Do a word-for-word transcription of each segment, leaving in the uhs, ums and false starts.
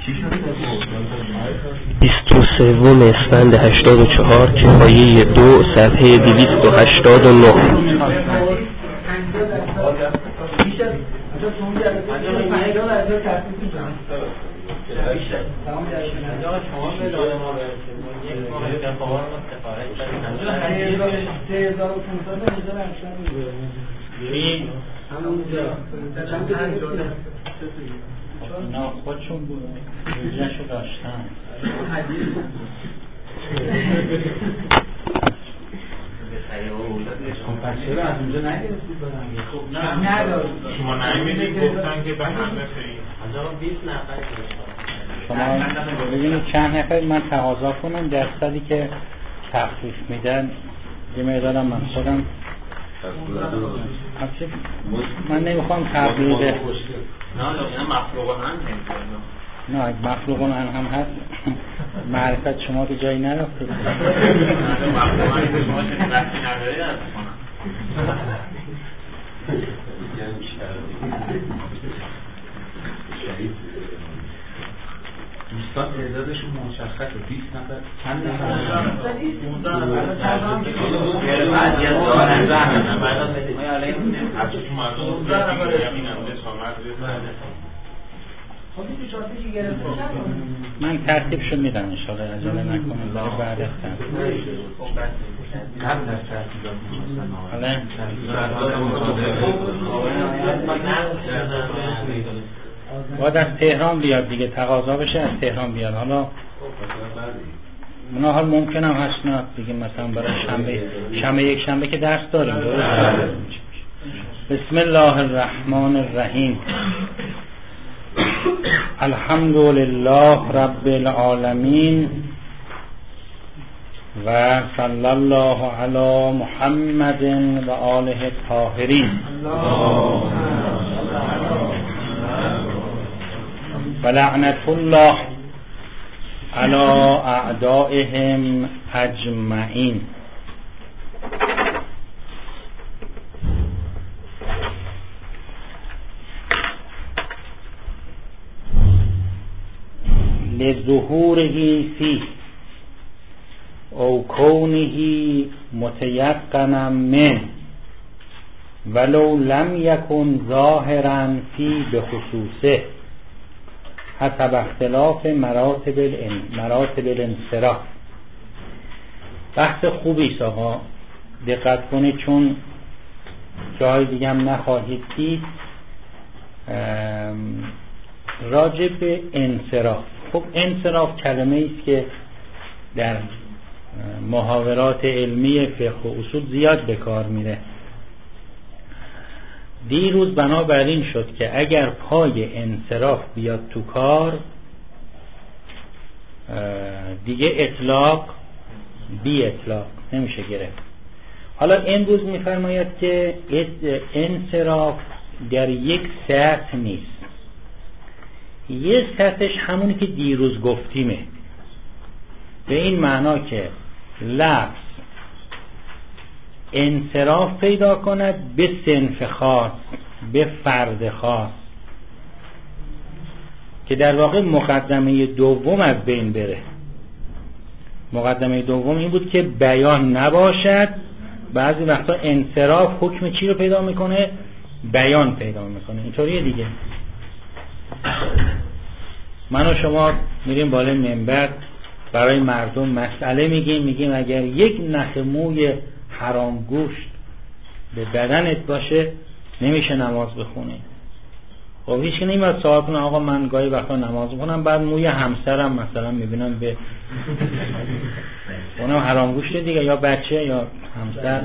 بیست و سوم اسفند هشتاد و چهار که آیه دو صفحه دویست و هشتاد و نه. اینا خودشون بود روزشو داشتن چرا از اونجا نگرفتید برنگه؟ خب نه ندارد شما نمیدید گفتن که به همه خیلی هزار و بیست نفر شما ببینید چند نفر من تقاضا کنم درصدی که تخفیف میدن یه مقدارم من خودم من نمیخوام تبلیغ نه نه مخلوقان هم نه اگه مخلوقان هم هست معرفت شما که جایی نرفته مخلوقان که شما چه وقتی نداری از کنم دوستان تعدادشون مشخصه بیست نفر چند نفر پانزده نفر بعد یه دارن زحمت بعد از من ترتیبشو میدم انشاءالله عجله نکنم برای بعد از قبل از ترتیبات حالا باید از تهران بیاد دیگه تقاضا بشه از تهران بیاد. حالا اونا حال ممکن هم هست نه دیگه مثلا برای شنبه شنبه یک شنبه که درس داریم. بسم الله الرحمن الرحیم الحمد لله رب العالمین و صلی الله علی محمد و آله الطاهرین و لعنت الله علی اعدائهم اجمعین. لظهوره فيه او کونه متیقنا من ولو لم یکن ظاهرا فی بخصوصه حسب اختلاف مراتب الان مراتب الانصراف. بحث خوبی است آقا، دقت کنید چون جای دیگه هم نخواهید دید. راجع به انصراف. خب انصراف کلمه است که در محاورات علمی فقه و اصول زیاد به کار میره. دیروز بنابراین شد که اگر پای انصراف بیاد تو کار دیگه اطلاق بی اطلاق نمیشه گرفت. حالا امروز میفرماید که انصراف در یک سطح نیست، یه سطحش همونی که دیروز گفتیمه، به این معنا که لفظ انصراف پیدا کند به صنف خاص، به فرد خاص، که در واقع مقدمه دوم از بین بره. مقدمه دوم این بود که بیان نباشد. بعضی وقتا انصراف حکم چی رو پیدا میکنه؟ بیان پیدا میکنه. اینطوریه دیگه. من و شما میریم بالای منبر برای مردم مسئله میگیم، میگیم اگر یک نخ موی حرام گوشت به بدنت باشه نمیشه نماز بخونی. خب هیچ که نمیاد سوال کنه آقا من گاهی وقتا نماز بخونم بعد موی همسرم مثلا میبینم به اونم حرام گوشت دیگه، یا بچه یا همسر.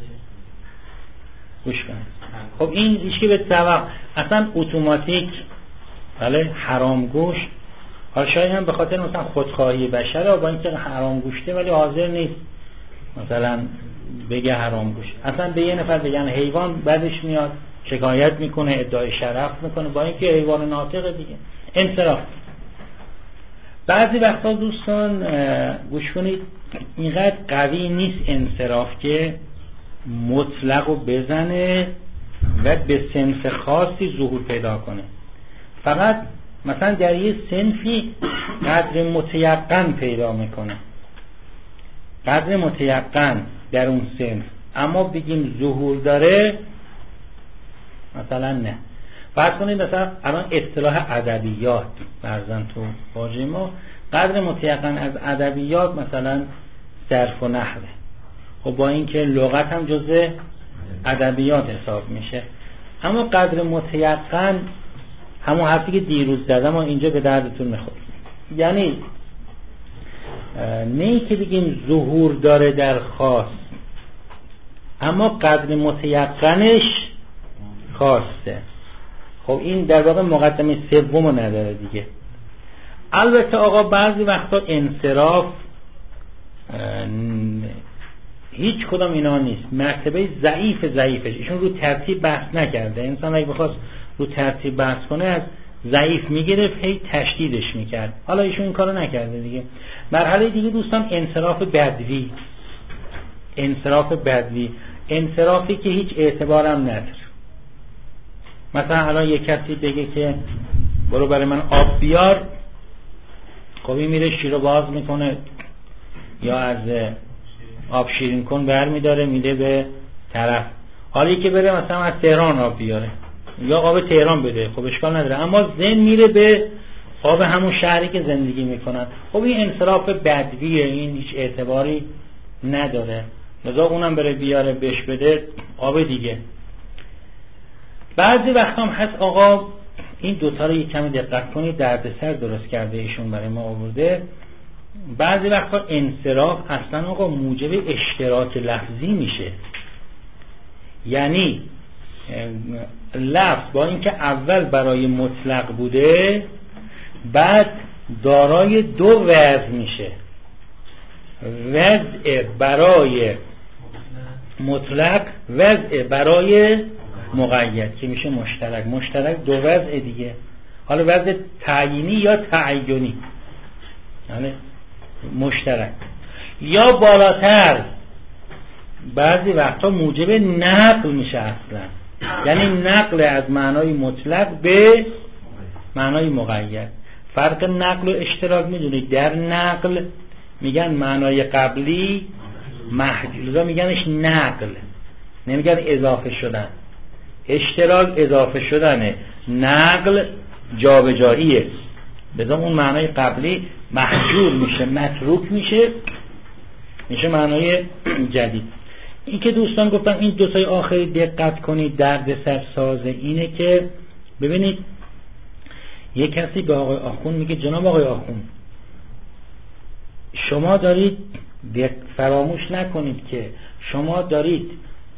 گوش کن. خب این هیچ که به توقع اصلا اتوماتیک بله حرام گوشت. حالا شاید هم به خاطر مثلا خودخواهی بشره با اینکه حرام گوشته ولی حاضر نیست مثلا بگه حرام گوشت. اصلا به یه نفر بگن حیوان بعدش میاد شکایت میکنه، ادعای شرف میکنه با اینکه حیوان ناطقه دیگه. انصراف. بعضی وقتا دوستان گوش کنید اینقدر قوی نیست انصراف که مطلق رو بزنه و به صنف خاصی ظهور پیدا کنه. فقط مثلا در یه صنفی قدر متیقن پیدا میکنه، قدر متیقن در اون صنف، اما بگیم ظهور داره مثلا نه. فرض کنید مثلا الان اصطلاح ادبیات فرضاً تو واژه ما قدر متیقن از ادبیات مثلا صرف و نحوه، خب با اینکه لغت هم جزء ادبیات حساب میشه، اما قدر متیقن همون حرفی که دیروز زدم و اینجا به دردتون میخوره. یعنی نه که بگیم ظهور داره در خاص، اما قدر متیقنش خاصه. خب این در واقع مقدمه سومو نداره دیگه. البته آقا بعضی وقتا انصراف هیچ کدام اینا نیست، مرتبه ضعیف ضعیفش ایشون رو ترتیب بحث نکرده. انسان اگه بخواست رو ترتیب بحث کنه از ضعیف میگرفت هی تشدیدش میکرد، حالا ایشون این کارو نکرده دیگه. مرحله دیگه دوستان انصراف بدوی، انصراف بدوی انصرافی که هیچ اعتبارم نداره. مثلا الان یک کسی بگه که برو برای من آب بیار، خب این میره شیر رو باز میکنه یا از آب شیرین کن برمیداره میده به طرف، حالی که بره مثلا از تهران آب بیاره یا آب تهران بده، خب اشکال نداره، اما ذهن میره به آب همون شهری که زندگی میکنن. خب این انصراف بدویه، این هیچ اعتباری نداره، لذا اونم بره بیاره بهش بده آب دیگه. بعضی وقتا هم هست آقا این دوتا رو یک کمی دقت کنید، دردسر درست کرده ایشون برای ما آورده. بعضی وقتا انصراف اصلا آقا موجب اشتراک لفظی میشه، یعنی لفظ با اینکه اول برای مطلق بوده بعد دارای دو وضع میشه، وضع برای مطلق، وضع برای مقید که میشه مشترک. مشترک دو وضع دیگه، حالا وضع تعیینی یا تعینی، یعنی مشترک. یا بالاتر بعضی وقتا موجب نقل میشه اصلا، یعنی نقل از معنای مطلق به معنای مقید. فرق نقل و اشتراک میدونید، در نقل میگن معنای قبلی محجوب، میگنش نقل، نمیگن اضافه شدن. اشتراک اضافه شدنه، نقل جابجاییه، بذار اون معنای قبلی محجوب میشه، متروک میشه، میشه معنای جدید. این که دوستان گفتم این دو تای آخری دقت کنید، درد سر سازه اینه که ببینید یک کسی به آقای آخون میگه جناب آقای آخون شما دارید، فراموش نکنید که شما دارید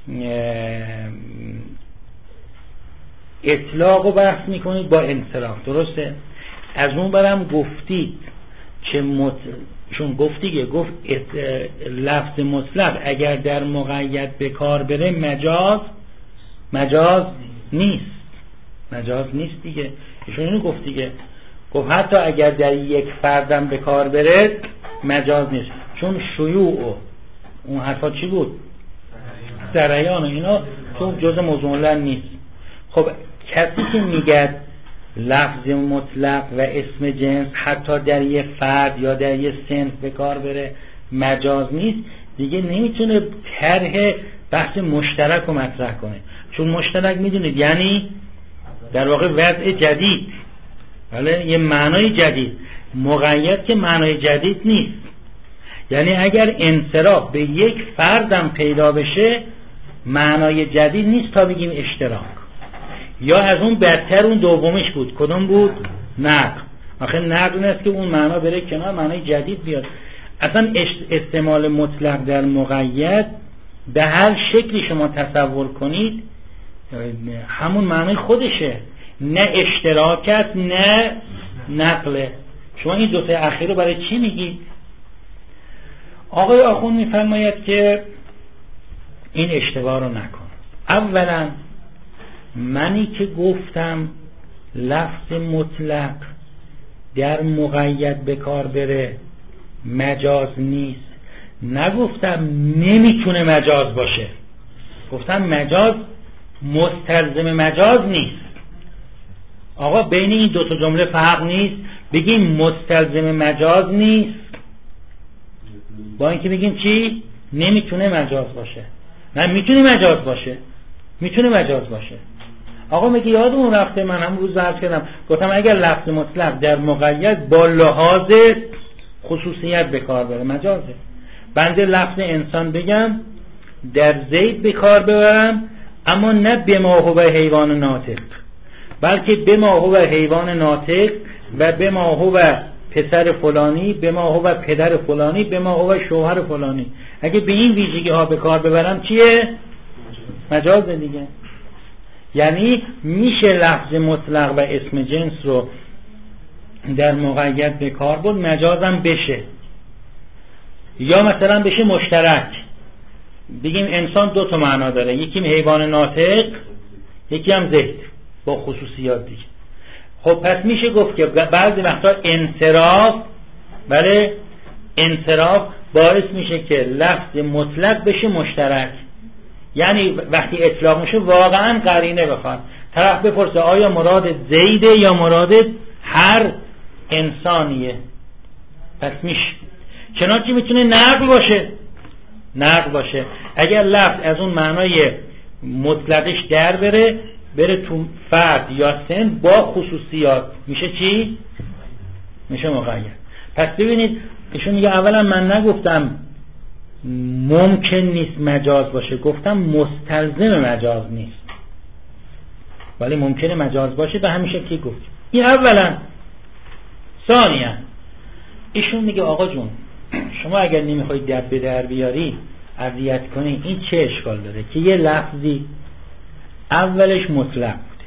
اطلاق و بحث میکنید با انصراف، درسته؟ از اون برم گفتید که مت... چون گفتی که گفت ات... لفظ مطلق اگر در مقید به کار بره مجاز مجاز نیست، مجاز نیست دیگه. ایشون اینو گفت دیگه، گفت حتی اگر در یک فردم به کار بره مجاز نیست، چون شیوع اون حرفا چی بود؟ سریان اینا تو جزء موضوع نیست. خب کسی که میگه لفظ مطلق و اسم جنس حتی در یه فرد یا در یه صنف به کار بره مجاز نیست دیگه، نمیتونه طرح بحث مشترک رو مطرح کنه، چون مشترک میدونید یعنی در واقع وضع جدید، ولی یه معنای جدید. مقید که معنای جدید نیست، یعنی اگر انصراف به یک فردم پیدا بشه معنای جدید نیست تا بگیم اشتراک. یا از اون بدتر اون دومش بود، کدوم بود؟ نقل. آخه نقل نیست که اون معنا بره کنار معنای جدید بیاد. اصلا استعمال مطلق در مقید به هر شکلی شما تصور کنید همون معنای خودشه، نه اشتراکت نه نقله. شما این دو تا اخیر رو برای چی میگی؟ آقای آخوند میفرماید که این اشتباه رو نکن. اولا منی که گفتم لفظ مطلق در مقید به کار بره مجاز نیست، نگفتم نمیتونه مجاز باشه، گفتم مجاز مستلزم مجاز نیست. آقا بین این دو تا جمله فرق نیست، بگیم مستلزم مجاز نیست با اینکه بگیم چی؟ نمیتونه مجاز باشه. نه میتونه مجاز باشه، میتونه مجاز باشه. آقا میگه یادمون رفته، من هم روز عرض کردم گفتم اگر لفظ مطلق در مقید با لحاظ خصوصیت به کار بره مجازه. بنده لفظ انسان بگم در زید به کار ببرم، اما نه به ما هو حیوان ناطق، بلکه به ما هو حیوان ناطق و به ما هو پسر فلانی، به ما هو پدر فلانی، به ما هو شوهر فلانی. اگه به این ویژگی ها به کار ببرم چیه؟ مجازه دیگه. یعنی میشه لفظ مطلق و اسم جنس رو در مقید به کار برد، مجازم بشه. یا مثلا بشه مشترک، بگیم انسان دو تا معنا داره، یکی حیوان ناطق، یکی هم زید با خصوصیات دیگه. خب پس میشه گفت که بعضی وقتا انصراف، بله انصراف باعث میشه که لفظ مطلق بشه مشترک. یعنی وقتی اطلاق میشه واقعا قرینه بخواد، طرف بپرسه آیا مراد زیده یا مراد هر انسانیه، پس میشه. چنانچه میتونه نقل باشه، نقل باشه اگر لفظ از اون معنای مطلقش در بره بره تو فرد یا سن با خصوصیات، میشه چی؟ میشه مقید. پس ببینید ایشون میگه اولا من نگفتم ممکن نیست مجاز باشه، گفتم مستلزم مجاز نیست، ولی ممکنه مجاز باشه به همین شکلی گفت. این اولا. ثانیا ایشون میگه آقا جون شما اگر نمیخوای دب به در بیاری اذیت کنی، این چه اشکال داره که یه لفظی اولش مطلق بوده،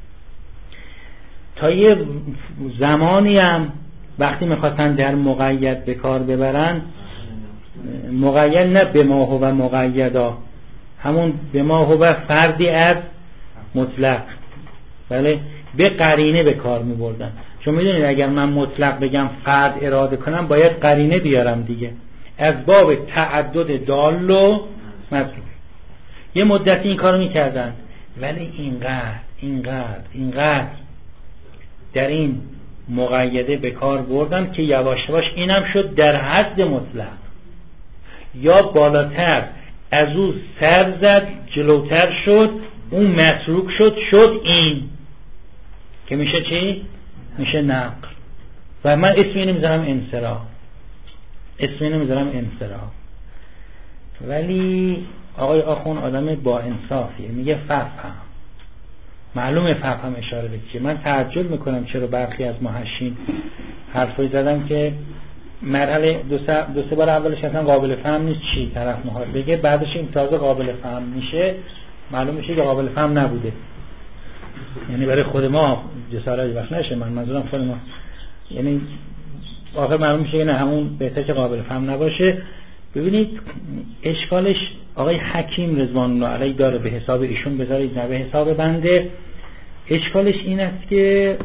تا یه زمانی هم وقتی میخواستن در مقید به کار ببرن، مقید نه به ما هو مقیدا، همون به ما هو فردی از مطلق، بله به قرینه به کار میبردن. چون میدونید اگر من مطلق بگم فرد اراده کنم باید قرینه بیارم دیگه، از باب تعدد دال و مطلوب. یه مدتی این کارو میکردن، ولی اینقدر اینقدر اینقدر در این مقیده به کار بردن که یواش یواش اینم شد در حد مطلق، یا بالاتر از او سر زد جلوتر شد، اون متروک شد شد این که میشه چی؟ میشه نقل. و من اسمی نمیذارم انصراف، اسمی نمیذارم انصراف. ولی آقای آخون آدم با انصافیه، میگه فهم. معلومه فهم اشاره به چیه. من تعجب میکنم چرا برخی از محشین حرفایی زدن که مرحله دو سه, دو سه بار اولش اصلا قابل فهم نیست چی طرف میخواد بگه، بعدش این تازه قابل فهم میشه، معلوم میشه که قابل فهم نبوده. یعنی برای خود ما جسارتی وقت نشه، من منظورم خود ما، یعنی آخر معلوم میشه که نه همون بهتر که قابل فهم نباشه. ببینید اشکالش آقای حکیم رضوان الله علیه داره، به حساب ایشون بذارید نه به حساب بنده. اشکالش این است که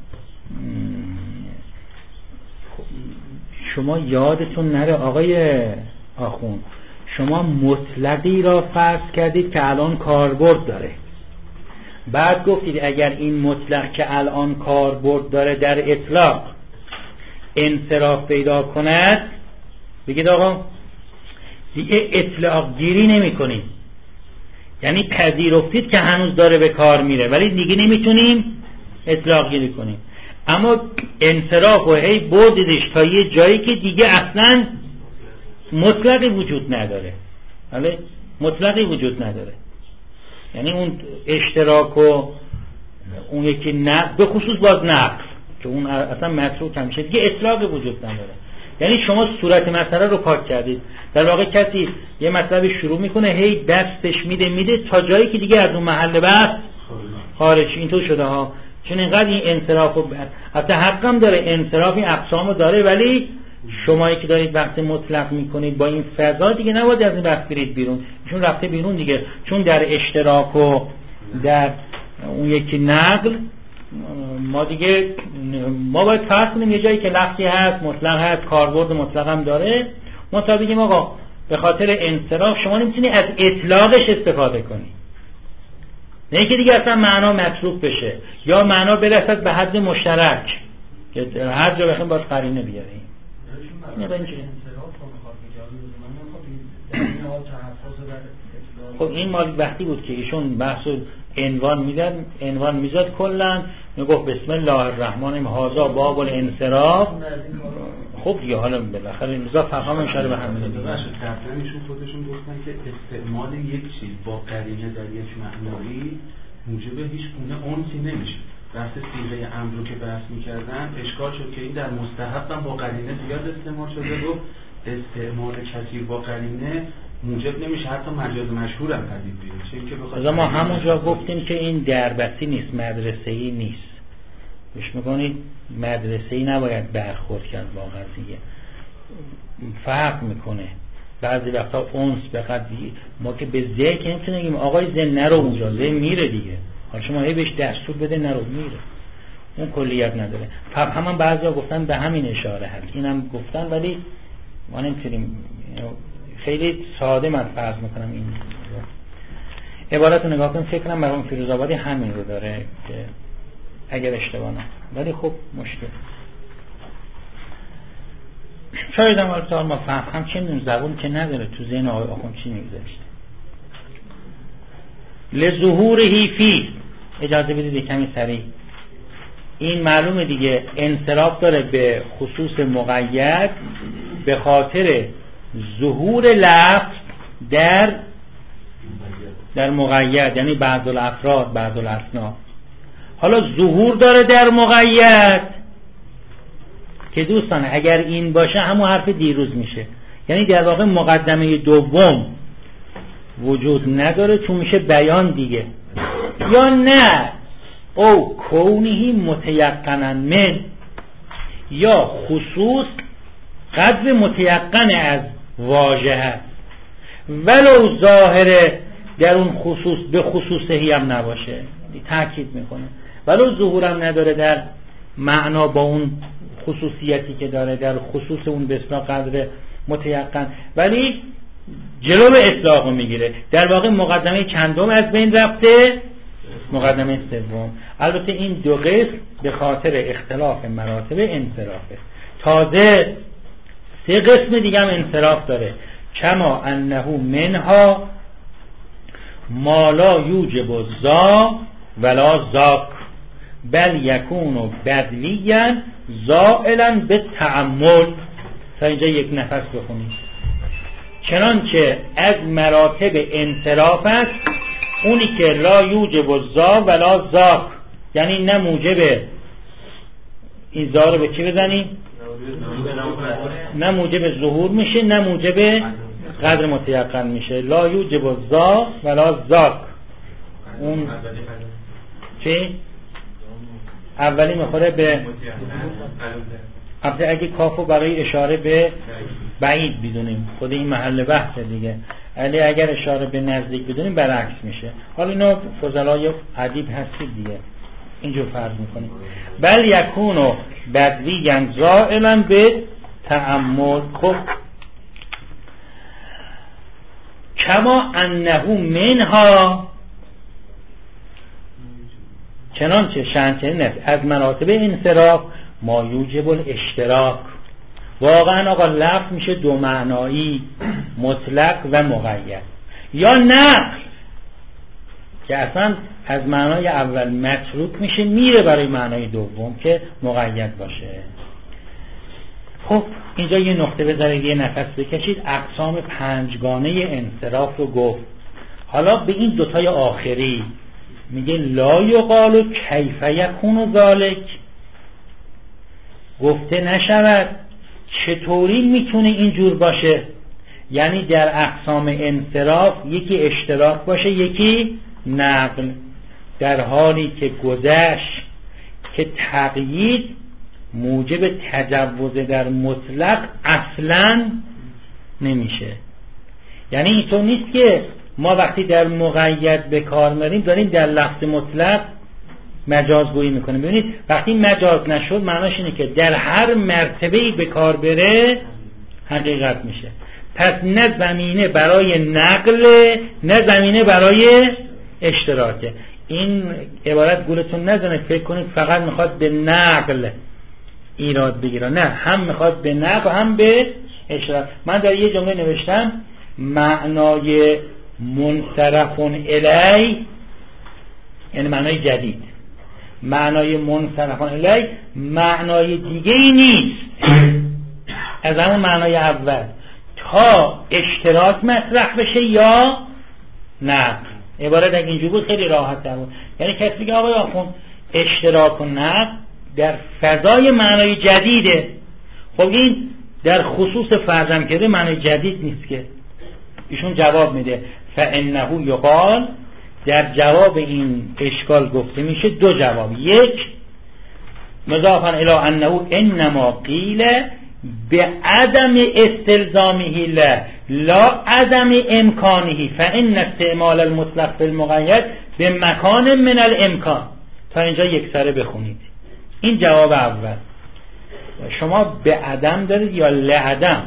شما یادتون نره آقای آخون، شما مطلقی را فرض کردید که الان کاربرد داره، بعد گفتید اگر این مطلق که الان کاربرد داره در اطلاق انصراف پیدا کند، بگید آقا دیگه اطلاق گیری نمی کنیم، یعنی پذیرفتید که هنوز داره به کار میره ولی دیگه نمیتونیم اطلاق گیری کنیم. اما انصراف و هی بردیدش تا یه جایی که دیگه اصلا مطلقی وجود نداره، بله مطلقی وجود نداره، یعنی اون اشتراک و اون یکی نقل، به خصوص باز نقل که اون اصلا متروک میشه، دیگه اطلاقی وجود نداره. یعنی شما صورت مسئله رو پاک کردید. در واقع کسی یه مطلبی شروع میکنه هی دستش میده میده تا جایی که دیگه از اون محل بحث خارج. اینطور شده ها، چون اینقدر این انصراف و حتی حقم داره، انصراف این اقسامو داره، ولی شمایی که دارید بحث مطلق میکنید با این فضا دیگه نباید از این بحث برید بیرون. چون رفته بیرون دیگه، چون در اشتراک و در اون یکی نقل ما دیگه ما باید فرض کنیم یه جایی که لفظی هست مطلق هست، کاربرد مطلق هم داره، ما تا بگیم آقا به خاطر انصراف شما نمیتونی از اطلاقش استفاده کنی، نه که دیگه اصلا معنا متروک بشه یا معنا برسد به حد مشترک که هر جا بخوایم باید قرینه بیاریم. نه با اینجوری خب این مال وقتی بود که ایشون بحث عنوان میداد، عنوان میزد کلا میگفت بسم الله الرحمن الرحیم هذا باب الانصراف. خب دیگه حالا بالاخره امضا فقام اشاره به همین دیگه. باشه قبلا ایشون خودشون گفتن که استعمال یک چیز با قرینه در یک معنایی موجب هیچ گونه انسی نمیشه. بحث صیغه امر رو که بحث می‌کردن اشکال شد که این در مستحب هم با قرینه زیاد استعمال شده و استعمال کثیر با قرینه موجب نمیشه، حتی مجاز مشهور هم پدید بیاد. چون که بخاطر ما همونجا گفتیم که این دربستی نیست، مدرسه‌ای نیست. گوش می‌کنید؟ مدرسه‌ای نباید برخورد کرد با قضیه. فرق میکنه. بعضی وقتا اونس به قضیه ما که به ذهن که نمیتونیم بگیم آقای ذهن نرو اونجا، ذهن میره دیگه. حالا شما هی بهش دستور بده نرو، میره. اون کلیت نداره. پس همان بعضیا گفتن به همین اشاره هست. اینم گفتن ولی ما نمیتونیم، خیلی ساده من فرض میکنم این عبارت رو نگاه کنم. فکرم مرحوم فیروزآبادی همین رو داره که اگر اشتباه نکنم، ولی خب مشکل شاید هم البته ما فهم هم چه میدونم زبون که نداره تو ذهن آقای آخوند چی میگذاشته. لظهورهی فی، اجازه بدید کمی سریع این معلومه دیگه انصراف داره به خصوص مقید به خاطر ظهور لفظ در در مقید، یعنی بعض الافراد بعض الاسنا. حالا ظهور داره در مقید که دوستان اگر این باشه همون حرف دیروز میشه، یعنی در واقع مقدمه دوم وجود نداره چون میشه بیان دیگه. یا نه او کونهی متیقنا من، یا خصوص قدر متیقن از واژه هست ولو ظاهر در اون خصوص به خصوصهی هم نباشه، تاکید میکنه ولو ظهورم نداره در معنا با اون خصوصیتی که داره در خصوص اون به اصطلاح قدر متیقن، ولی جلو اطلاق میگیره. در واقع مقدمه چندم از بین رفته، مقدمه سوم. البته این دو قسم به خاطر اختلاف مراتب انصرافه. تازه سه قسم دیگه هم انصراف داره، کما انه منها ما لا یوجب ذا ولا ذاک بل یکون بدویا زائلا به تعمل. تا اینجا یک نفس بخونید. چنانچه از مراتب انصراف است اونی که لا یوجب ذا ولا ذاک، یعنی نه موجب این ذا رو به چی بزنیم؟ نه موجب ظهور میشه نه موجب قدر متیقن میشه. لا یوجب ذا ولا ذاک. اون چی؟ اولی میخوره به البته اگه کافو برای اشاره به بعید بدونیم خود این محل بحث دیگه، ولی اگر اشاره به نزدیک بدونیم برعکس میشه. حالا اینو فضلای ادیب هستید دیگه اینجور فرض میکنیم. بل یکونو بدویاً زائلاً به تأمل. خب کما انه منها، چنانچه شأن است از مراتب انصراف ما یوجب الاشتراک. واقعا آقا لفظ میشه دو معنایی، مطلق و مقید، یا نقل که اصلا از معنای اول متروک میشه میره برای معنای دوم که مقید باشه. خب اینجا یه نقطه بذارید یه نفس بکشید. اقسام پنجگانه انصراف رو گفت. حالا به این دوتای آخری میگه لا یقال کیف یکون ذالک، گفته نشود چطوری میتونه اینجور باشه. یعنی در اقسام انصراف یکی اشتراک باشه یکی نقل، در حالی که گذشت که تقیید موجب تجوز در مطلق اصلا نمیشه. یعنی اینطور نیست که ما وقتی در مقید به کار میاریم داریم در لفظ مطلق مجازگویی میکنیم. ببینید وقتی مجاز نشد معناش اینه که در هر مرتبه‌ای به کار بره حقیقت میشه. پس نه زمینه برای نقل نه زمینه برای اشتراکه. این عبارت گولتون نزنه فکر کنید فقط میخواد به نقل ایراد بگیره، نه، هم میخواد به نقل هم به اشراف. من در یه جمله نوشتم معنای منصرفون الی یعنی معنای جدید، معنای منصرفون الی معنای دیگه ای نیست از همون معنای اول تا اشتراک مطرح بشه یا نقل. عبارت اگه اینجور بود خیلی راحت تر بود. یعنی کسی بگه آقای آخوند اشتراک و نقل در فضای معنای جدیده، خب این در خصوص فرضم کرده معنای جدید نیست که. ایشون جواب میده فانه یقال، در جواب این اشکال گفته میشه دو جواب. یک مضافا الی انه انما قیل به عدم استلزامه لا لا عدم امکانه فان استعمال المطلق بالمقید به مکان من الامکان. تا اینجا یک سره بخونید. این جواب اول. شما به عدم دارید یا لعدم؟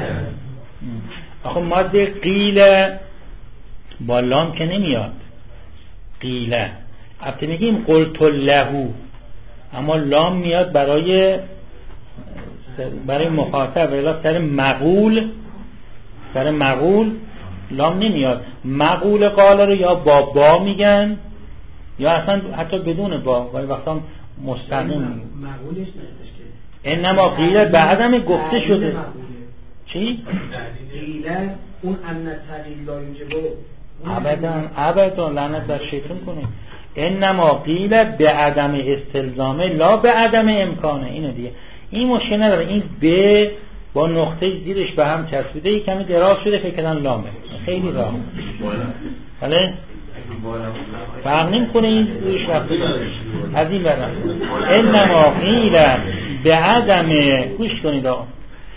آخه ماده قیل با لام که نمیاد. قیل البته میگیم قلت له، اما لام میاد برای برای مخاطب، ولی سر مقول سر مقول لام نمیاد. مقول قال رو یا با با میگن یا اصلا حتی بدون با، ولی وقتا مستقیم مقولش نمیشه که انما قیل بعدم گفته شده. چی؟ قیل اون ان تقیل لا یوجبو ابدا ابدا لعنت بر شیطان کنه. انما قیل به عدم استلزامه لا به عدم امکانه. اینه دیگه، این مشکل نداره. این به با نقطه زیرش به هم چسبیده، یک کمی دراز شده فکر کردن لامه، خیلی راه بله فرق نمی‌کنه. این روش رفته از این برم انما قیل به عدم. گوش کنید آقا،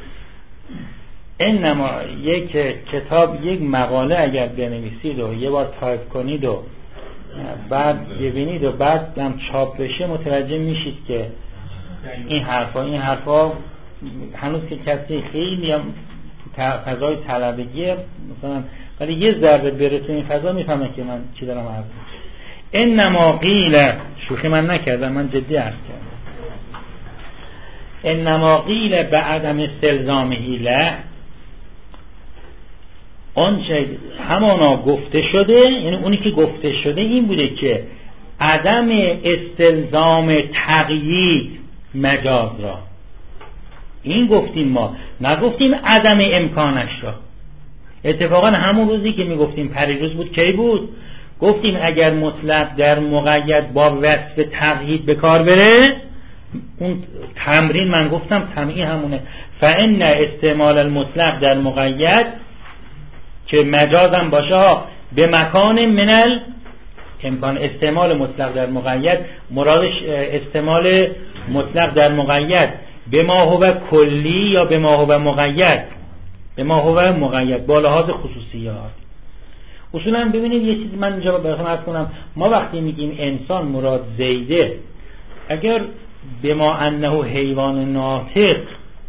انما یک کتاب یک مقاله اگر بنویسید و یه بار تایپ کنید و بعد ببینید و بعد هم چاپ بشه متوجه میشید که این حرفا این حرفا هنوز که کسی خیلی هم فضای طلبگی مثلا، ولی یه ذره بره تو این فضا میفهمه که من چی دارم عرض میکنم. انما قیل، شوخی من نکردم، من جدی عرض کردم. انما قیل به عدم استلزامه له، اون چه همانا گفته شده، یعنی اونی که گفته شده این بوده که عدم استلزام تقیید مجاز را، این گفتیم ما، نگفتیم عدم امکانش را. اتفاقا همون روزی که میگفتیم پریروز بود کی بود؟ گفتیم اگر مطلق در مقید با وصف تقیید به کار بره، اون تمرین من گفتم تمرین همونه، فان استعمال المطلق در مقید که مجازم باشه به مکان منل امکان. استعمال مطلق در مقید مرادش استعمال مطلق در مقید به ما هو کلی یا به ما هو مقید، به ما هو مقید با لحاظ خصوصیات. اصولا ببینید یه چیزی من اینجا براتون عرض کنم، ما وقتی میگیم انسان مراد زیده، اگر به ما انه حیوان ناطق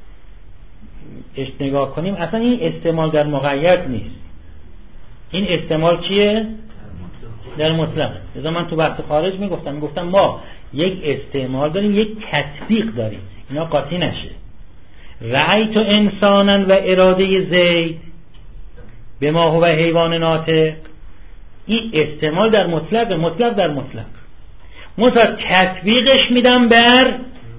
نگاه کنیم اصلا این استعمال در مقید نیست، این استعمال چیه؟ در مطلق. لذا من تو بحث خارج میگفتم میگفتم ما یک استعمال داریم یک تطبیق داریم، اینا قاطی نشه. رأیت انسانا و اراده زید به ما هو حیوان ناطق، این استعمال در مطلق، مطلق در مطلق. مثلا تطبیقش میدم بر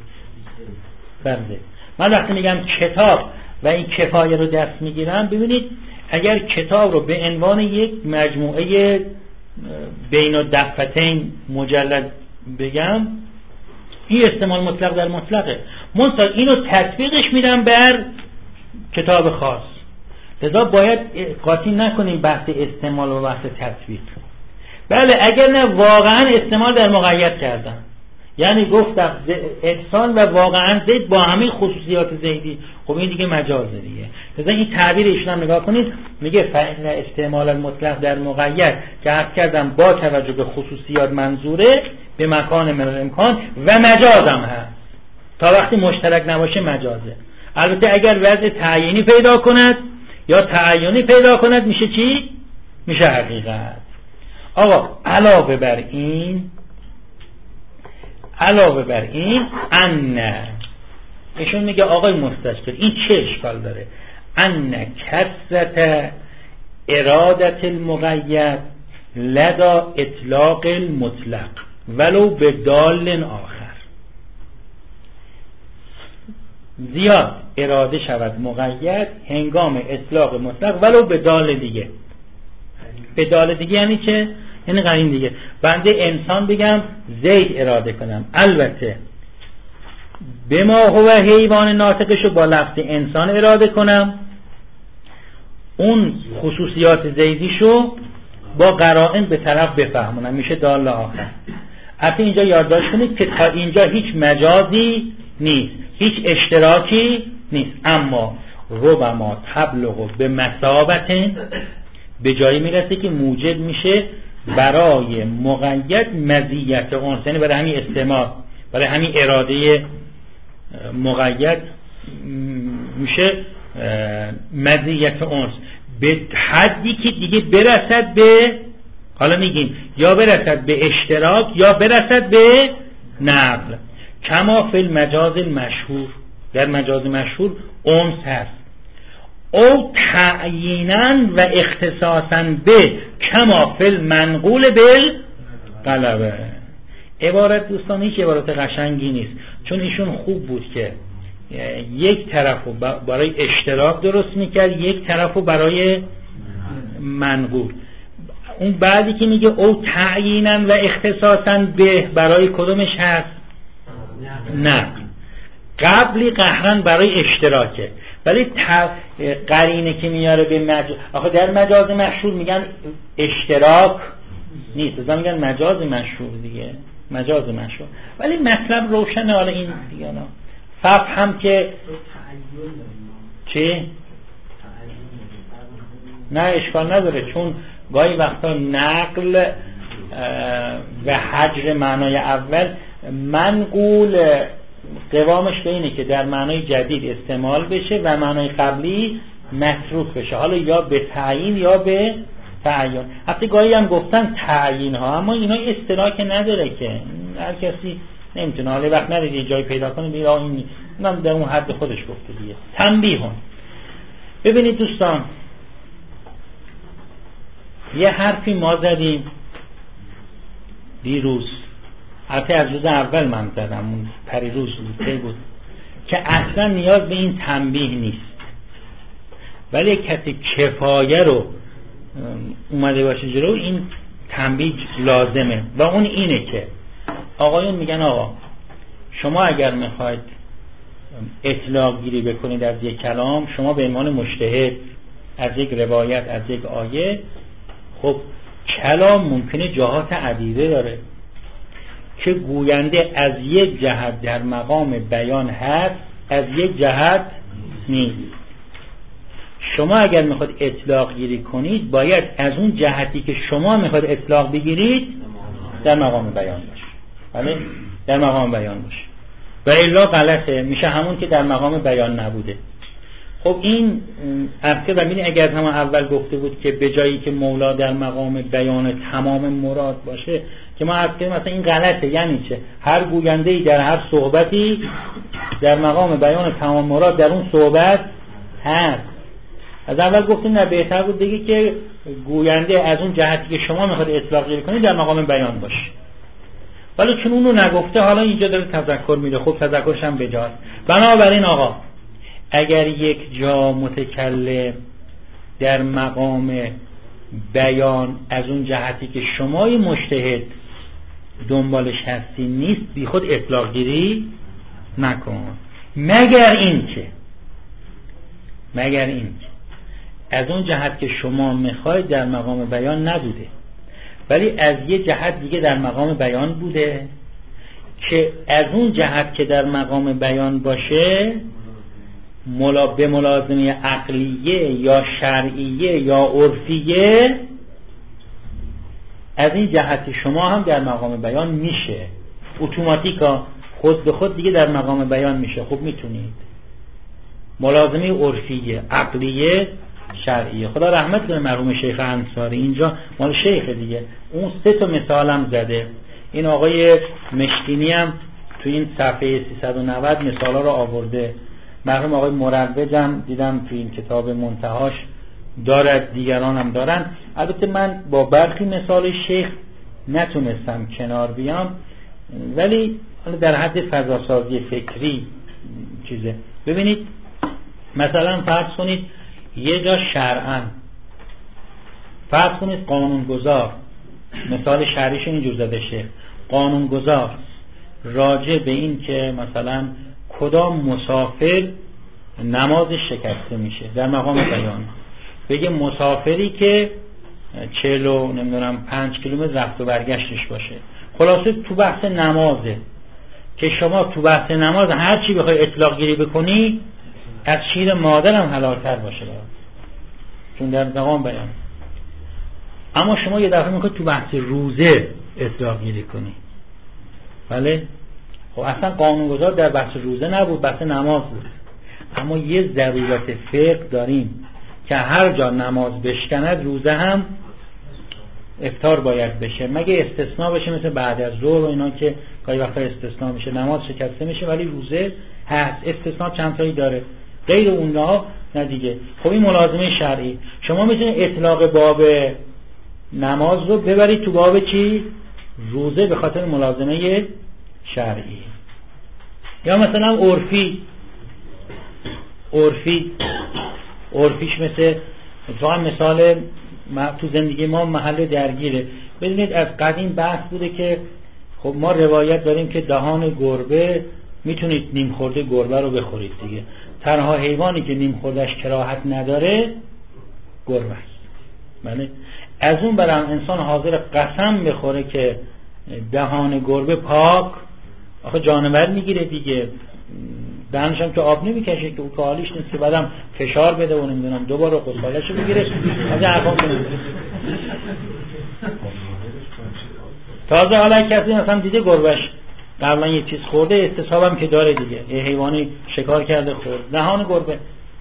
برده. من وقتی میگم کتاب و این کفایه رو دست میگیرم، ببینید اگر کتاب رو به عنوان یک مجموعه بین الدفتین مجلد بگم، این استعمال مطلق در مطلقه. منتها اینو تطبیقش میدم بر کتاب خاص. لذا باید قاطی نکنیم بحث استعمال و بحث تطبیق. بله اگر نه واقعا استعمال در مقید کردن، یعنی گفتم انسان و واقعا زید با همه خصوصیات زیدی، خب این دیگه مجازه دیگه. لذا این تعبیر ایشون هم نگاه کنید، میگه فإن استعمال المطلق در مقید که عرض کردم با توجه به خصوصیات منظوره به مکان من الامکان و مجازم هست. تا وقتی مشترک نباشه مجازه. البته اگر وضع تعیینی پیدا کند یا تعیینی پیدا کند میشه چی؟ میشه حقیقت. آقا علاوه بر این علاوه بر این ان ایشون میگه آقای مستشکل این چه اشکال داره؟ ان کثرت ارادت المقید لدا اطلاق المطلق ولو به دال آخر. زیاد اراده شود مقید هنگام اطلاق مطلق ولو به دال دیگه. به دال دیگه یعنی چه؟ یعنی قرین دیگه. بنده انسان بگم زید اراده کنم، البته به ما هو حیوان ناطقشو با لفظ انسان اراده کنم، اون خصوصیات زیدیشو با قرائن به طرف بفهمونم، میشه دال آخر. حتی اینجا یادداشت کنید که تا اینجا هیچ مجازی نیست، هیچ اشتراکی نیست، اما ربما تبلغ به مثابت به جایی میرسه که موجب میشه برای مقید مزیت انس، یعنی برای همین استعمال، برای همین اراده مقید میشه مزیت انس به حدی که دیگه برسد به، حالا میگیم یا برسد به اشتراک یا برسد به نقل. کما فی المجاز المشهور، در مجاز مشهور انس هست. او تعیینا و اختصاصا به کما فی المنقول بالغلبه. عبارت دوستان هیچ عبارت قشنگی نیست، چون ایشون خوب بود که یک طرفو برای اشتراک درست میکرد، یک طرفو برای منقول. اون بعدی که میگه او تعیینا و اختصاصا به برای کدومش هست؟ نقل. قبلی قهرن برای اشتراکه، ولی قرینه که میاره به مجاز، آخه در مجاز مشهور میگن اشتراک نیست، ازا میگن مجاز مشهور دیگه، مجاز مشهور، ولی مطلب روشنه. حالا این دیگه نه فهم که چی؟ نه اشکال نداره، چون گاهی وقتا نقل و حجر معنای اول منقول قوامش به اینه که در معنای جدید استعمال بشه و معنای قبلی متروک بشه، حالا یا به تعیین یا به تعیین. حتی گاهی هم گفتن تعیین ها، اما اینا اصطلاح نداره که هر کسی نمیتونه، حالا وقت نداره یه جایی پیدا کنه بگه این نیست، اونم در اون حد خودش گفته دیگه. تنبیه هم ببینید دوستان، یه حرفی ما زدیم دیروز، حرفی از روز اول من زدم، اون پریروز بود بود که اصلا نیاز به این تنبیه نیست، ولی کسی کفایه رو اومده باشه جلو این تنبیه لازمه، و اون اینه که آقایون میگن آقا شما اگر میخواید اطلاق گیری بکنید از یک کلام، شما به عنوان مجتهد از یک روایت از یک آیه، خب کلام ممکنه جهات عدیده داره که گوینده از یک جهت در مقام بیان هست، از یک جهت نیست. شما اگر میخواید اطلاق گیری کنید باید از اون جهتی که شما میخواید اطلاق بگیرید در مقام بیان باشه، بله در مقام بیان باشه، و الا غلطه، میشه همون که در مقام بیان نبوده. خب این ارکه و ببینید اگر همون اول گفته بود که به جایی که مولا در مقام بیان تمام مراد باشه، که ما عرض کردیم مثلا این غلطه. یعنی چه؟ هر گوینده‌ای در هر صحبتی در مقام بیان تمام مراد در اون صحبت هست. از اول گفتیم نه، بهتر بود دیگه که گوینده از اون جهتی که شما میخواد اطلاق گیری کنید در مقام بیان باشه، ولی چون اونو نگفته حالا اینجا داره تذکر میده. خب تذکرش هم بجاست. بنابراین آقا اگر یک جا متکلم در مقام بیان از اون جهتی که شمای مجتهد دنبالش هستی نیست، بی خود اطلاق گیری نکن، مگر این که مگر این که از اون جهت که شما میخواید در مقام بیان نبوده، ولی از یه جهت دیگه در مقام بیان بوده، که از اون جهت که در مقام بیان باشه ملا به ملازمه عقلیه یا شرعیه یا عرفیه، از این جهت شما هم در مقام بیان میشه، اتوماتیکا خود به خود دیگه در مقام بیان میشه. خب میتونید ملازمه عرفیه عقلیه شرعیه. خدا رحمت کنه مرحوم شیخ انصاری، اینجا مال شیخ دیگه، اون سه تا مثالم زده. این آقای مشکینی هم تو این صفحه سیصد و نود مثالا رو آورده. مرحوم آقای مروجم دیدم تو این کتاب منتهاش دارد، دیگران هم دارن. البته من با برخی مثال شیخ نتونستم کنار بیام، ولی در حد فضاسازی فکری چیزه. ببینید مثلا فرض کنید یه جا شرعاً، فرض کنید قانونگذار، مثال شرعیش اینجور زده شیخ، قانونگذار راجع به این که مثلا کدام مسافر نمازش شکسته میشه در مقام بیان، بگه مسافری که چهلو نمیدونم پنج کیلومتر رفت و برگشتش باشه. خلاصه تو بحث نمازه که شما تو بحث نماز هر چی بخوای اطلاق گیری بکنی از شیر مادر هم حلالتر باشه برای. چون در مقام بیان. اما شما یه دفعه میخوای تو بحث روزه اطلاق گیری کنی، بله؟ خب اصلا قانونگذار در بحث روزه نبود، بحث نماز بود. اما یه ضرورت فقه داریم که هر جا نماز بشکند روزه هم افطار باید بشه، مگه استثناء بشه مثل بعد از ظهر و اینا که گاهی وقتا استثناء میشه، نماز شکسته میشه ولی روزه هست. استثناء چند تایی داره، غیر اونها نه دیگه. خب این ملازمه شرعی. شما میتونید اطلاق باب نماز رو ببرید تو باب چی؟ روزه، به خاطر ملازمه شرعی. یا مثلا عرفی عرفی عرفیش مثل اتفاقا مثال تو زندگی ما محل درگیره. ببینید از قدیم بحث بوده که خب ما روایت داریم که دهان گربه میتونید نیم خورده گربه رو بخورید دیگه. تنها حیوانی که نیم خوردهش کراهت نداره گربه است. بله؟ از اون برم انسان حاضر قسم بخوره که دهان گربه پاک، آخه جانور میگیره دیگه، دهنش هم که آب نمیکشه که او که حالیش نیست که بعدم فشار بده و نمیدونم دوباره قصالش بگیره از حرفا کنه. تازه حالا کسی مثلا دیده گربهش قبلا یه چیز خورده، استصحابم که داره دیگه، یه حیوانی شکار کرده خورد، دهان گربه.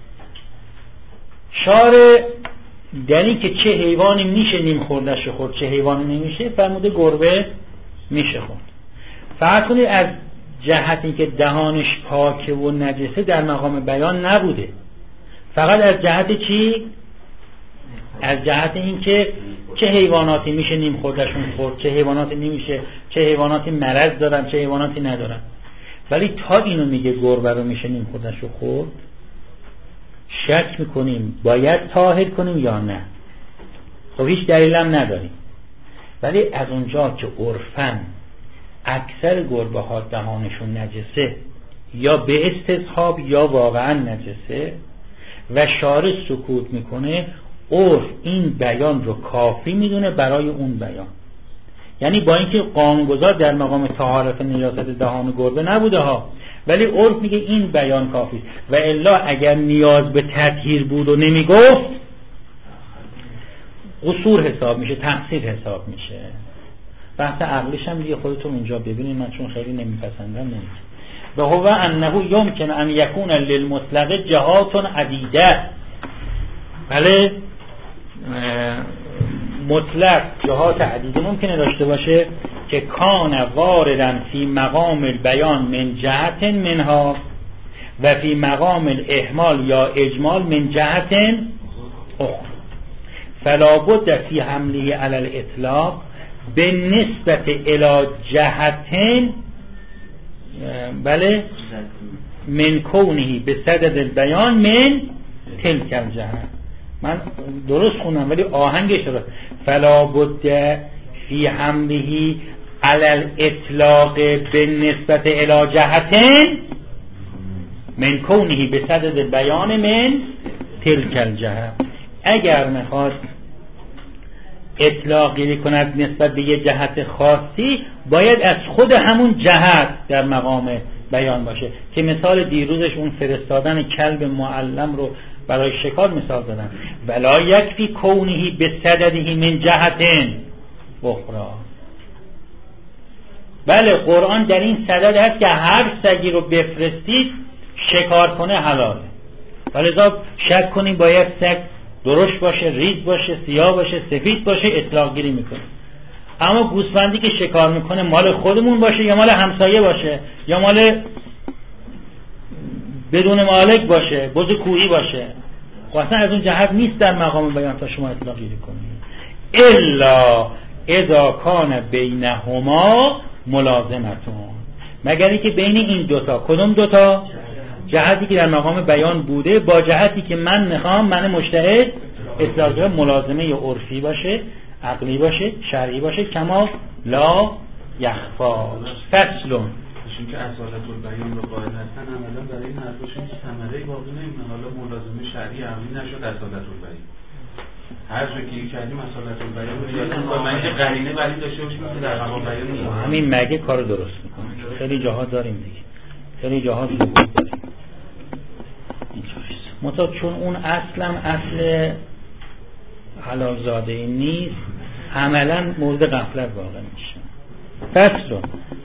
شارع دلیل که چه حیوانی میشه نیم خوردش خورد چه حیوانی نمیشه فرموده گربه میشه خورد. فرض کنید از جهت این که دهانش پاکه و نجسه در مقام بیان نبوده، فقط از جهت چی؟ از جهت این که چه حیواناتی میشه نیم خوردشون خورد، چه حیواناتی نمیشه، چه حیواناتی مرض دارن، چه حیواناتی ندارن. ولی تا اینو میگه گربه رو میشه نیم خوردشو خورد، شک میکنیم باید طاهر کنیم یا نه. خب هیچ دلیلم نداریم. ولی از اونجا که عرفاً اکثر گربه ها دهانشون نجسه، یا به استصحاب یا واقعا نجسه، و شارع سکوت میکنه، عرف این بیان رو کافی میدونه برای اون بیان. یعنی با اینکه قانونگذار در مقام طهارت نجاست دهان گربه نبوده ها، ولی عرف میگه این بیان کافی. و الا اگر نیاز به تطهیر بود و نمیگفت قصور حساب میشه، تقصیر حساب میشه. بحث عقلش هم دیگه خودتون اونجا ببینید، من چون خیلی نمیپسندم نمیگم. و هو انه یمکن ان یکون للمطلق جهات عدیده. بله مطلق جهات عدیده ممکنه داشته باشه که کان واردن فی مقام البیان من جهت منها و فی مقام الاحمال یا اجمال من جهت اخرى، فلا بد فی حمله علی الاطلاق به نسبت الى جهتین بله من کونه به صدد البیان من تلک الجهت. من درست خوندم ولی آهنگش رو فلا بد فی حمله علی الاطلاق به نسبت الى جهتین من کونه به صدد البیان من تلک الجهت. اگر میخواد اطلاق گیری کند نسبت به یه جهت خاصی، باید از خود همون جهت در مقام بیان باشه. که مثال دیروزش اون فرستادن کلب معلم رو برای شکار مثال دادن. ولا یکفی کونهی به صددهی من جهتین اخرى. بله قرآن در این صدد هست که هر سگی رو بفرستید شکار کنه حلاله، ولذا شک کنیم باید سگ درشت باشه، ریز باشه، سیاه باشه، سفید باشه، اطلاق گیری میکنه. اما گوسفندی که شکار میکنه مال خودمون باشه یا مال همسایه باشه یا مال بدون مالک باشه، بز کوهی باشه، خب اصلا از اون جهت نیست در مقام بیان تا شما اطلاق گیری کنید. الا اذا کان بینهما ملازمتون، مگر اینکه بین این دوتا، کدوم دوتا؟ جهتی که در مقام بیان بوده با جهتی که من میخوام، من مجتهد اطلاق گیری ملازمه یا عرفی باشه، عقلی باشه، شرعی باشه، کما لا یخفا. فصلون چون که اصالت البیان رو قائل هستن عملا برای این حرفشون ثمره باقی نمیمونه. حالا ملازمه شرعی عقلی نشد اصالت البیان، هر جا که کردیم اصالت البیان رو یادم با من که قرینه ولی داشته باشیم که در مقام بیان نیست. همین مگه کارو درست میکنه. خیلی جاها داریم دیگه، خیلی جاها ثبوت داریم اینجوریست. متا چون اون اصلا اصل حلال زاده ای نیست، عملا مورد غفلت واقع میشه. فصل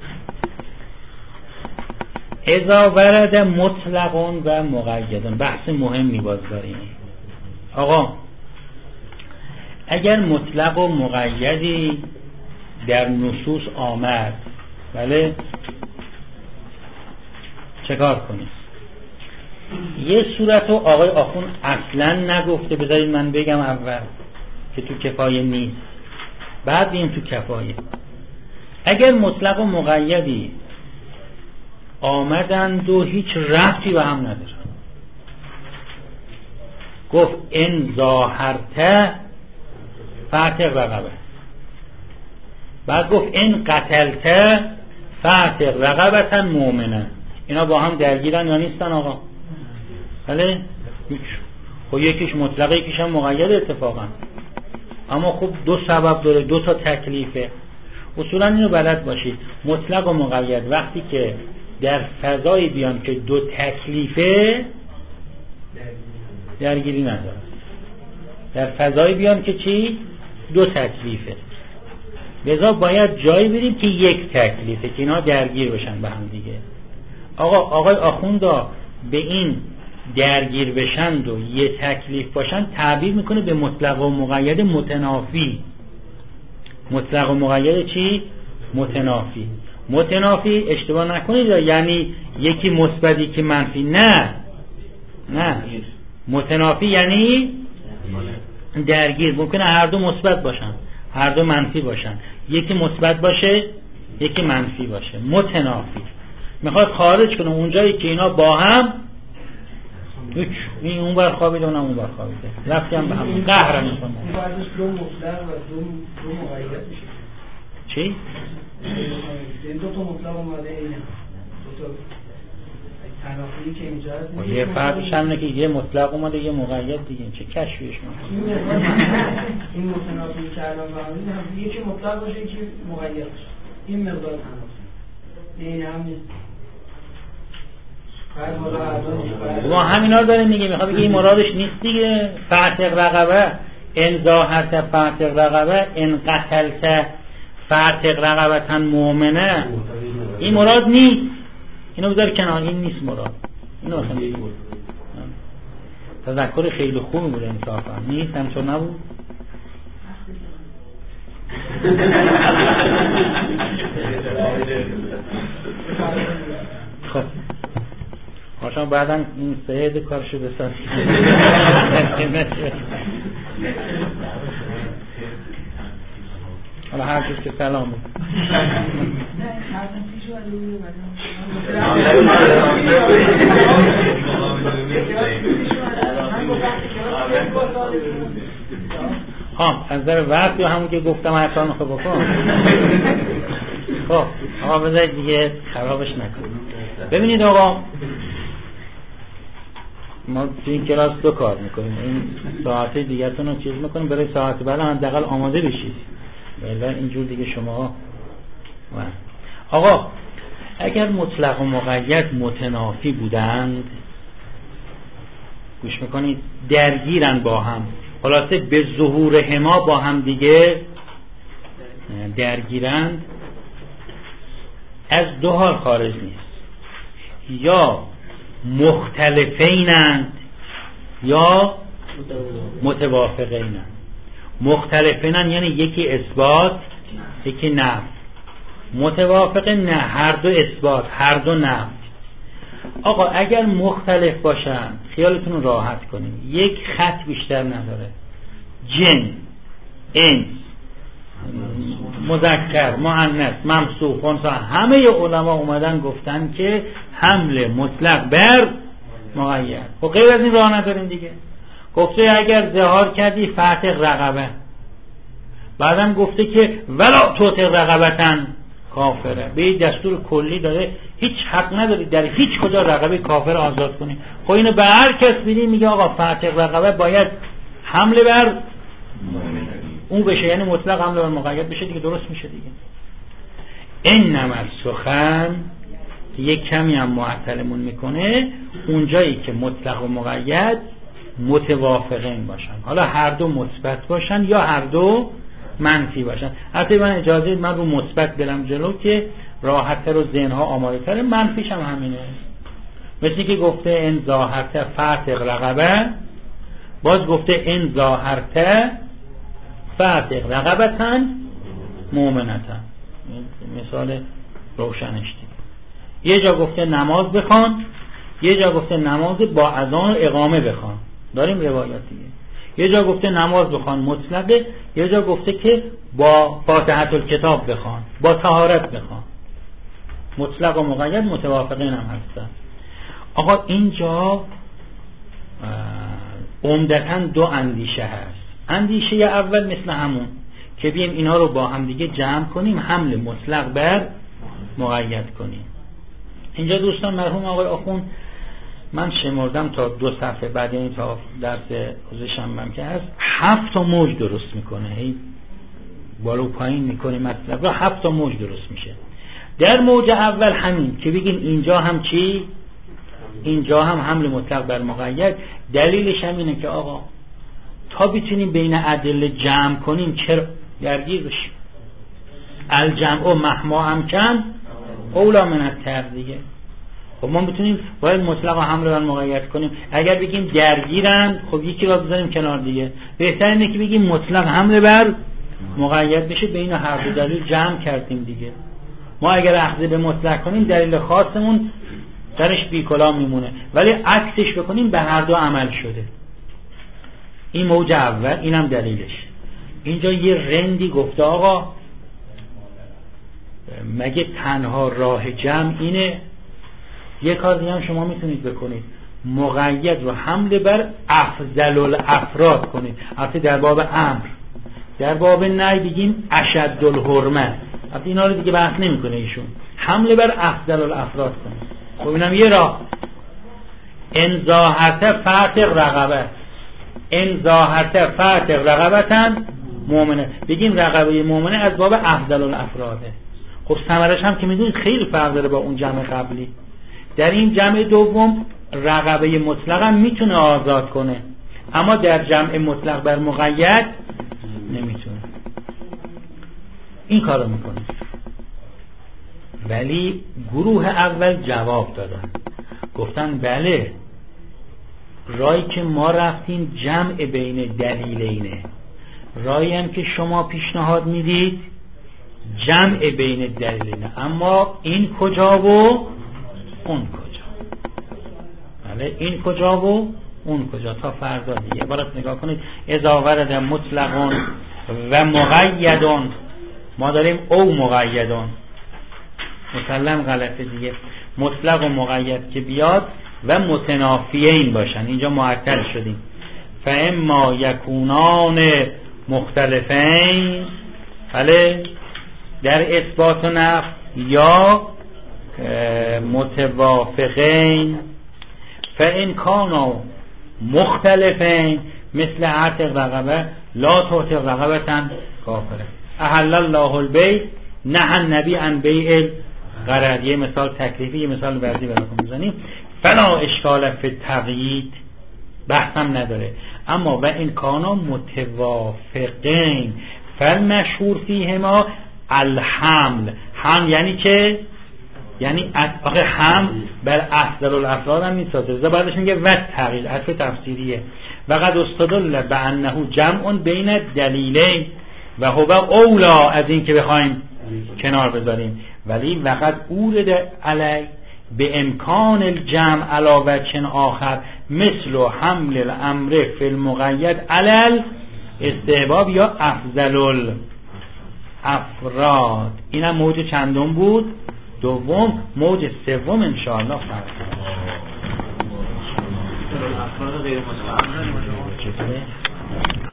اذا ورد مطلقون و مقیدون، بحث مهمی باز داریم. آقا اگر مطلق و مقیدی در نصوص آمد، بله، چه کار کنیم؟ یه صورت رو آقای آخون اصلا نگفته، بذارید من بگم اول که تو کفایه نیست، بعد بیم تو کفایه. اگر مطلق و مقیدی آمدند و هیچ ربطی به هم نداره، گفت ان ظاهرت فاتق رقبه، بعد گفت ان قتلت فاتق رقبتا مؤمنه، اینا با هم درگیرن یا نیستن آقا؟ بله؟ خب یکیش مطلقه یکیش هم مقید اتفاقا، اما خب دو سبب داره، دو تا تکلیفه. اصولا اینو بلد باشید، مطلق و مقید وقتی که در فضای بیان که دو تکلیفه درگیری نداره. در فضای بیان که چی؟ دو تکلیفه، لذا باید جایی بریم که یک تکلیفه که اینا درگیر بشن به هم دیگه. آقا آقای آخوندا به این درگیر بشند و یه تکلیف باشن تعبیر میکنه به مطلق و مقید متنافی. مطلق و مقید چی؟ متنافی. متنافی اشتباه نکنید یعنی یکی مثبت یکی منفی، نه نه، متنافی یعنی درگیر. ممکنه هر دو مثبت باشن، هر دو منفی باشن، یکی مثبت باشه یکی منفی باشه. متنافی میخواد خارج کنه اونجایی که اینا با هم هیچ، این اون بر خوابیده اونم اون بر خوابیده، رفتی هم به هم قهر میکنه. اون بعدش دو مطلق و دو دو مقید میشه. چی؟ این دو تا مطلق اومده اینه، دو تا تنافی که اینجا هست. یه فرقش هم اینه که یه مطلق اومده یه مقید دیگه، چه کشفیش میکنه؟ این متنافی که الان فهمیدین هم یکی مطلق باشه یکی مقید باشه، این مقدار تنافی این هم نیست. ما همینا رو داریم میگه، میخواد بگه این مرادش نیست دیگه. فاتق رقبه، ان ظاهرت فاتق رقبه، ان قتلت فاتق رقبتا مؤمنه، این مراد نیست. اینو بذار کنار، این نیست مراد. اینو اصلا تذکر خیلی خوب بوده انصافا، نیست همچون نبود. خب شما بعدا این سید کارشو بسازید. حالا هر چیز که سلام بود. ها از در وقت یا همون که گفتم احسان خب بکن. خب آقا بذارید دیگه خرابش نکنیم. ببینید آقا ما تو این کلاس دو کار میکنیم، این ساعت دیگرتون رو چیز میکنیم برای ساعت بعد هم حداقل آماده بشید، ولی اینجور دیگه شما آقا اگر مطلق و مقید متنافی بودند، گوش میکنید، درگیرن با هم، خلاصه به ظهور هما با هم دیگه درگیرند، از دو حال خارج نیست، یا مختلفینند یا متوافقین. مختلفین یعنی یکی اثبات یکی نفی. متوافق نه، هر دو اثبات هر دو نفی. آقا اگر مختلف باشن خیالتون رو راحت کنیم، یک خط بیشتر نداره، جن، انس، مذکر، مؤنث، ممسوح، انثی، همه علما اومدن گفتن که حمل مطلق بر مقید. خب غیر از این راه نداریم دیگه. گفته اگر ظهار کردی فاتق رقبه، بعدم گفته که ولا توتق رقبتن کافره، به این دستور کلی داره، هیچ حق نداری در هیچ کجا رقبه کافر آزاد کنی. خب اینو به هر کس بیدی میگه آقا فاتق رقبه باید حمله بر اون بشه، یعنی مطلق حمله بر مقید بشه دیگه، درست میشه دیگه. انما سخن یک کمی هم معطلمون میکنه اونجایی که مطلق و مقید متوافقین باشن، حالا هر دو مثبت باشن یا هر دو منفی باشن. حتی من اجازه من رو مثبت برم جلو که راحت‌تر و ذهن‌ها آماده‌تر، منفیش هم همینه. مثل که گفته ان ظاهرت فاتق رقبه، باز گفته ان ظاهرت فاتق رقبتن مؤمنتن. مثال روشنش دیگه. یه جا گفته نماز بخوان، یه جا گفته نماز با اذان و اقامه بخوان، داریم روایات دیگه. یه جا گفته نماز بخوان مطلقه، یه جا گفته که با فاتحه الکتاب بخوان، با طهارت بخوان. مطلق و مقید متوافقین هم هستن. آقا اینجا عمدتاً دو اندیشه هست. اندیشه اول مثل همون که بیم اینا رو با هم دیگه جمع کنیم، حمل مطلق بر مقید کنیم. اینجا دوستان مرحوم آقای آخوند من شمردم تا دو صفحه بعد، یعنی تا درس روز شنبه که هست، هفت تا موج درست میکنه، هی بالا و پایین میکنه مطلب را، هفت تا موج درست میشه. در موج اول همین که بگیم اینجا هم چی؟ اینجا هم حمل مطلق بر مقید. دلیلش هم اینه که آقا تا بتونیم بین ادله جمع کنیم چرا درگیر بشیم؟ الجمع مهما امکن اولا من التر دیگه. خب ما بتونیم باید مطلق و حمل بر مقید کنیم. اگر بگیم درگیرن خب یکی را بذاریم کنار دیگه. بهتر اینه که بگیم مطلق حمل بر مقید بشه، بین هر دو دلیل جمع کردیم دیگه. ما اگر اخذ به مطلق کنیم دلیل خاصمون درش بیکلا میمونه، ولی عکسش بکنیم به هر دو عمل شده. این موج اول، اینم دلیلش. اینجا یه رندی گفته آقا مگه تنها راه جمع اینه؟ یه کار دیگه هم شما میتونید بکنید، مقید رو حمل بر افضل الافراد کنید. البته در باب امر، در باب نهی بگیم اشد الحرمه، البته اینا رو دیگه بحث نمیکنه ایشون. حمل بر افضل الافراد کنید. خب اینم یه راه. ان ظاهرت فاتق رقبه، ان ظاهرت فاتق رقبتن مؤمنه، بگیم رقبه مؤمنه از باب افضل الافراده. خب ثمرش هم که میدونید خیلی فرق داره با اون جمع قبلی. در این جمع دوم رقبه مطلق هم میتونه آزاد کنه، اما در جمع مطلق بر مقید نمیتونه. این کارو میکنه. ولی گروه اول جواب دادن، گفتن بله رایی که ما رفتیم جمع بین دلیلینه، رایی هم که شما پیشنهاد میدید جمع بین دلیلینه، اما این کجا و اون کجا؟ بله این کجا و اون کجا؟ تا فردا دیگه برات نگاه کنید. اذا ورد مطلقون و مقیدون، ما داریم او مقیدون، مسلم غلطه دیگه. مطلق و مقید که بیاد و متنافیین باشن، اینجا معطل شدیم. فاما یکونان مختلفین، بله در اثبات و نفی، یا متوافقین. فان کانوا مختلفین مثل عتق رقبه لا تعتق رقبتن کافره. احل الله البیع نهى النبی عن بیع الغرر. یه مثال تکلیفی، یه مثال وردی براتون میزنیم. فلا اشکال فی التقیید، بحثم نداره. اما و این کانا متوافقین فالمشهور فیهما الحمل. هم یعنی که یعنی آخه هم بر افضل الافراد هم میسازه، بعدش میگه و تغییر، عطف تفسیریه. و قد استدل بانه جمع بین دلیلین و هو اولا از این که بخوایم کنار بذاریم، ولی وقد اورد علی به امکان الجمع علاوه چن آخر مثل حمل الامر فی المقید علل استحباب یا افضل الافراد. اینم موج چندم بود؟ دوم. موج سوم انشاءالله فرق افراد غیر متعارف